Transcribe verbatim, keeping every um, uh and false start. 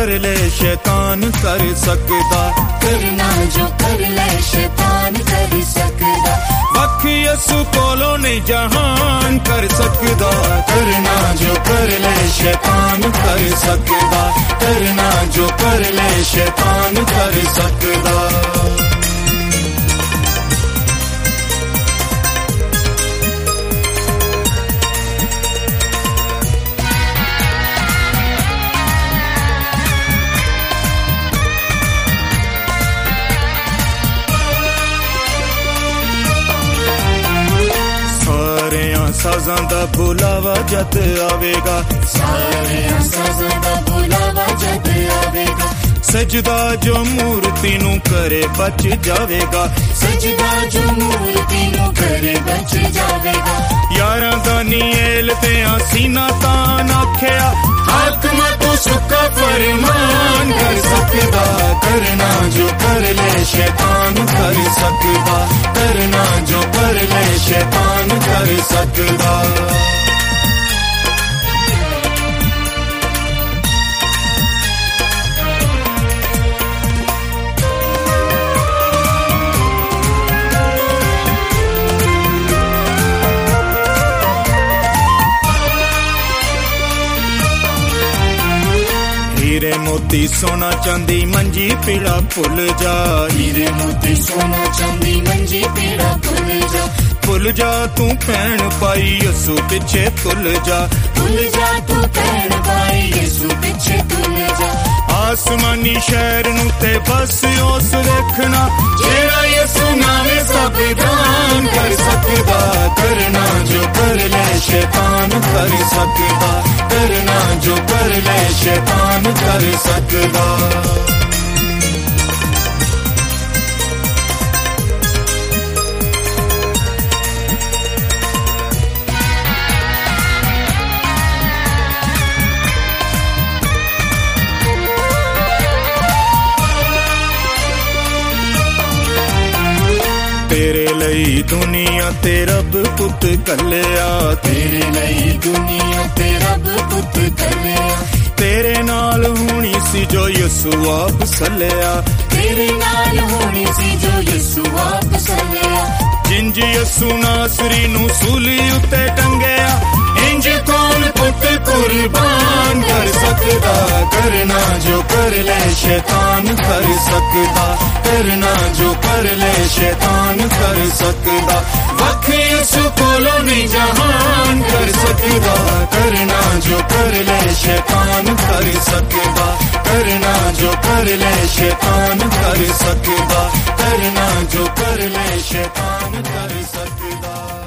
कर ले शैतान कर सकदा, करना जो कर ले शैतान कर सकदा, वख यसु कोलों नहीं जहान कर सकदा, करना जो कर ले शैतान कर सकदा, करना जो कर ले शैतान कर सकदा। साज़ां दा बुलावा जद आवेगा, सारे साज़ां दा बुलावा जद आवेगा, सजदा जो मूर्ति नू करे बच जावेगा, सजदा जो मूर्ति नू करे बच जावेगा, यारां दा नील ते सीना तान आख्या, आत्मा तो सुखा फरमान कर सकदा, करना जो कर ले शैतान कर सकदा, करना जो कर ले शैतान कर सकदा। हीरे मोती सोना चांदी मंजी पीड़ा भुल जा, हीरे मोती सोना चांदी मंजी पीड़ा भुल जा, भुल जा तू भैन पाई यसु पिछे तुल जा, भुल जा तू भैन पाई यसु पिछे तुल जा, आसमानी शहर नू ते बस उस देखना जेड़ा यसु नामे सब दान कर सकदा, करना जो कर ले शैतान कर सकदा, करना जो कर ले शैतान कर सकदा। तेरे लई दुनिया ते रब पुत कलिया, तेरे लई दुनिया ते रब पुत कलिया, तेरे नाल होनी सी जो यसु आप सलिया, तेरे नाल होनी सी जो यसु आप सलिया, जिंज यसु नासरी नू सूली उते टंगया, इंज कौन पुत कुर्बान कर सकदा, करना जो कर ले शैतान कर सकदा, करना जो कर ले शैतान कर सकदा, वख यसु कोलों नहीं जहान कर सकदा, करना जो कर ले शैतान कर सकदा, करना जो कर ले शैतान कर सकदा, करना जो कर ले शैतान कर सकदा।